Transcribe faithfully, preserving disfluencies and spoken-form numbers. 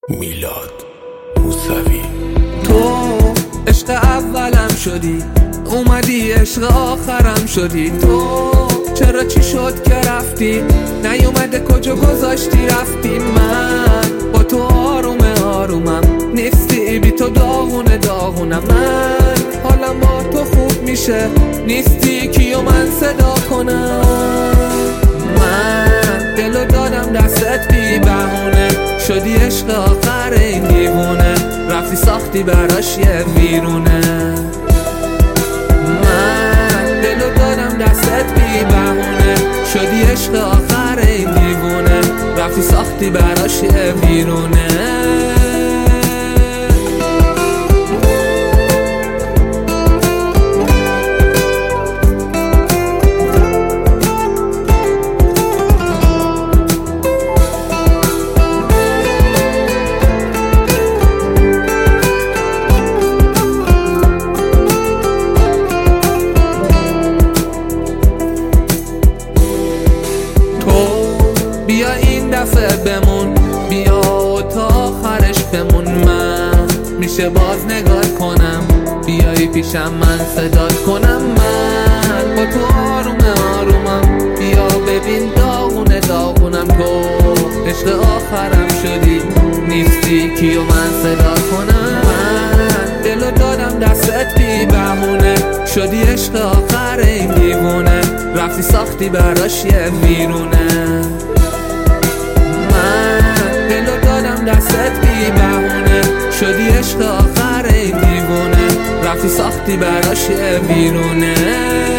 میلاد موسوی. تو عشق اولم شدی، اومدی عشق آخرم شدی. تو چرا چی شد که رفتی؟ نیومده کجا گذاشتی رفتی؟ من با تو آروم آرومم نیستی، بی تو داغونه داغونم. من حالم با تو خوب میشه، نیستی کیو من صدا کنم؟ من دلو دادم دستت بی بهونه، شدی عشق آخر این دیوونه، رفتی ساختی براش یه ویرونه. من دلو دادم دستت بی بهونه، شدی عشق آخر این دیوونه، رفتی ساختی براش یه ویرونه. بیا این دفعه بمون، بیا تا آخرش بمون. من میشه باز نگاه کنم، بیایی پیشم من صدات کنم. من با تو آروم آرومم، بیا ببین داغونه داغونم. گفت عشق آخرم شدی، نیستی کیو من صدا کنم؟ من دلو دادم دستت بی بهونه، شدی عشق آخر این دیوونه، رفتی ساختی براش یه ویرونه. دستت بی بهونه، شدی عشق آخر این دیوونه، رفتی ساختی براش یه ویرونه.